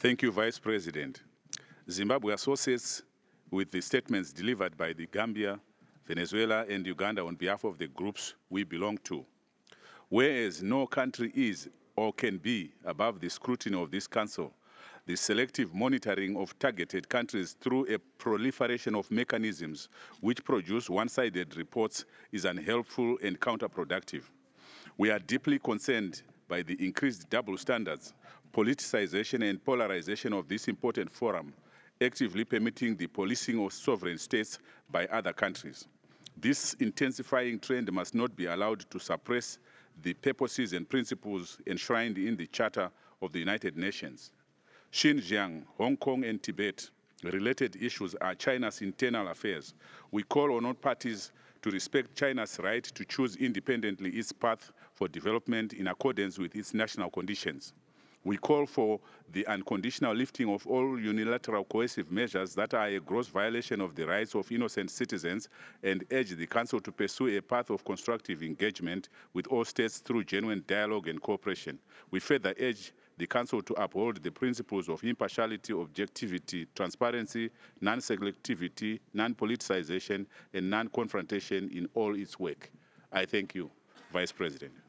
Thank you, Vice President. Zimbabwe associates with the statements delivered by the Gambia, Venezuela, and Uganda on behalf of the groups we belong to. Whereas no country is or can be above the scrutiny of this Council, the selective monitoring of targeted countries through a proliferation of mechanisms which produce one-sided reports is unhelpful and counterproductive. We are deeply concerned by the increased double standards, politicization and polarization of this important forum, actively permitting the policing of sovereign states by other countries. This intensifying trend must not be allowed to suppress the purposes and principles enshrined in the Charter of the United Nations. Xinjiang, Hong Kong, and Tibet related issues are China's internal affairs. We call on all parties to respect China's right to choose independently its path for development in accordance with its national conditions. We call for the unconditional lifting of all unilateral coercive measures that are a gross violation of the rights of innocent citizens and urge the Council to pursue a path of constructive engagement with all states through genuine dialogue and cooperation. We further urge the Council to uphold the principles of impartiality, objectivity, transparency, non-selectivity, non-politicization, and non-confrontation in all its work. I thank you, Vice President.